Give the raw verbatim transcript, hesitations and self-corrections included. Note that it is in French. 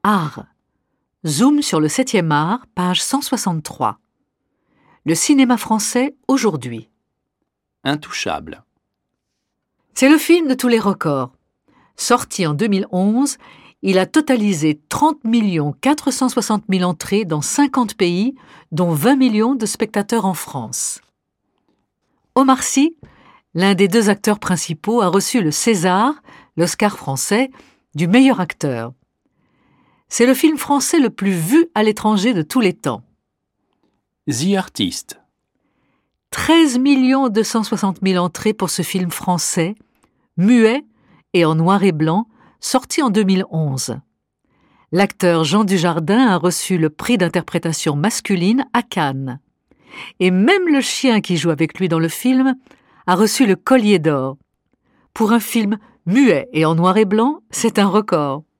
Art. Zoom sur le septième art, page cent soixante-trois. Le cinéma français aujourd'hui. Intouchable. C'est le film de tous les records. Sorti en deux mille onze, il a totalisé trente millions quatre cent soixante mille entrées dans cinquante pays, dont vingt millions de spectateurs en France. Omar Sy, l'un des deux acteurs principaux, a reçu le César, l'Oscar français, du meilleur acteur. C'est le film français le plus vu à l'étranger de tous les temps. The Artist. treize millions deux cent soixante mille entrées pour ce film français, muet et en noir et blanc, sorti en deux mille onze. L'acteur Jean Dujardin a reçu le prix d'interprétation masculine à Cannes. Et même le chien qui joue avec lui dans le film a reçu le Collier d'or. Pour un film muet et en noir et blanc, c'est un record.